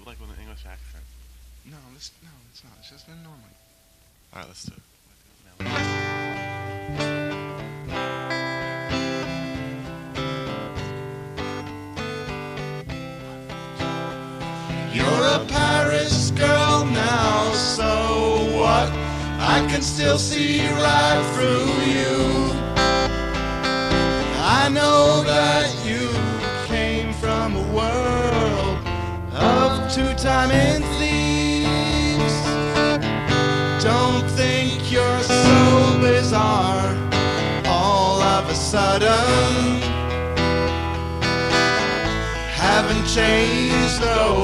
like with an English accent. No, it's not. It's just been normal. All right, let's do it. You're a Paris girl now, so what? I can still see right through you. I know that you came from a world of two-timing thieves. Don't think you're so bizarre all of a sudden. Haven't changed though.